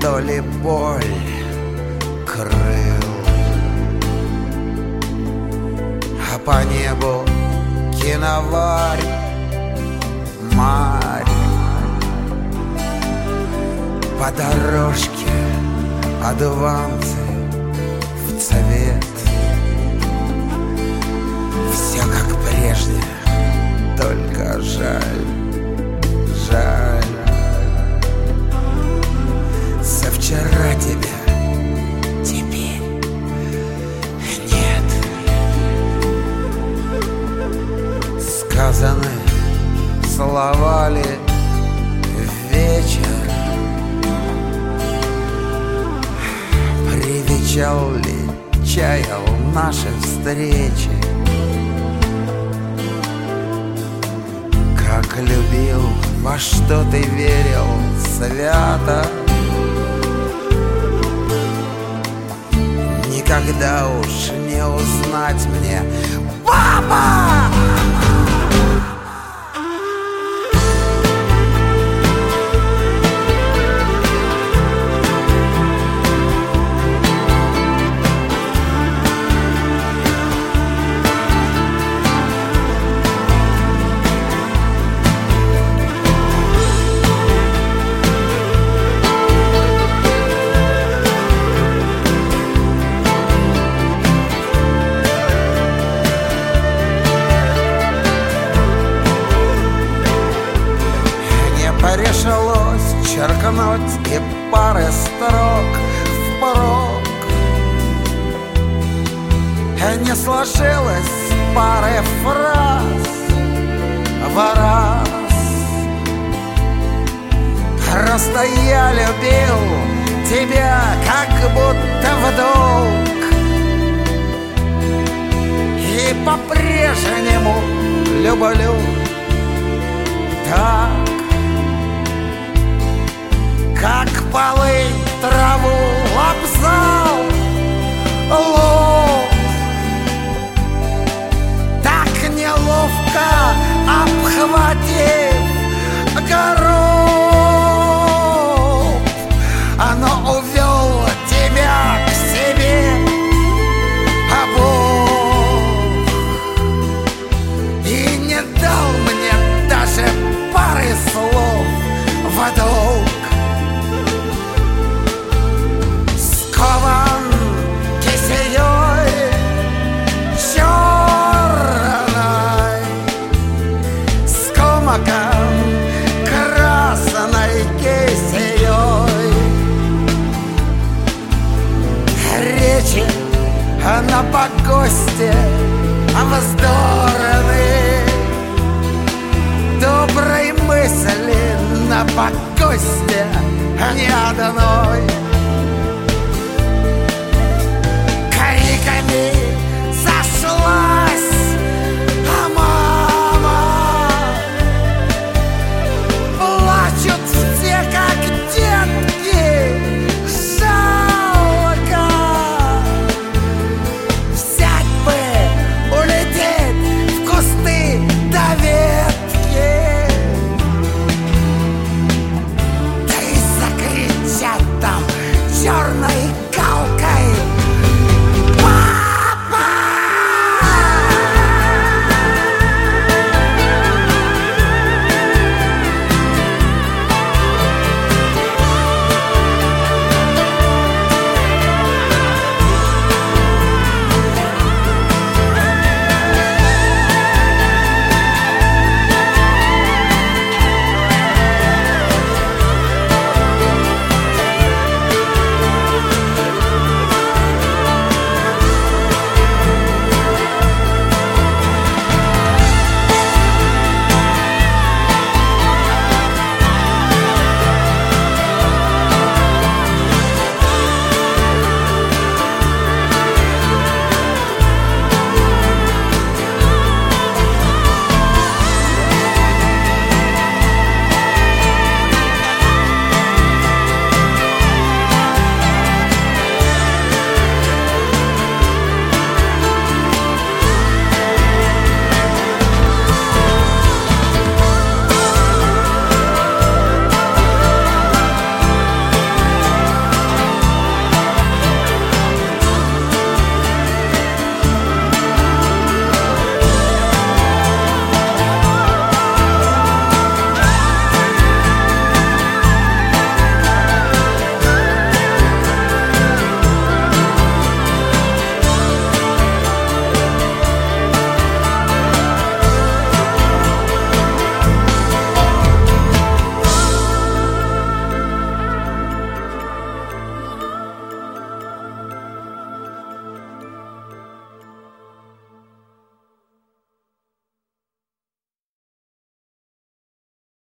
то ли боль крыл, а по небу киноварь, марь. По дорожке одуванцы в цвет. Все как прежде, только жаль, жаль. Со вчера тебя теперь нет. Сказаны слова ли вечер? Привечал ли, чаял наши встречи? Как любил, во что ты верил свято, никогда уж не узнать мне, папа! Решилось черкнуть и пары строк впрок. Не сложилось пары фраз в раз. Просто я любил тебя как будто в долг, и по-прежнему люблю так. Как полынь траву лобзал лоб, так неловко обхватил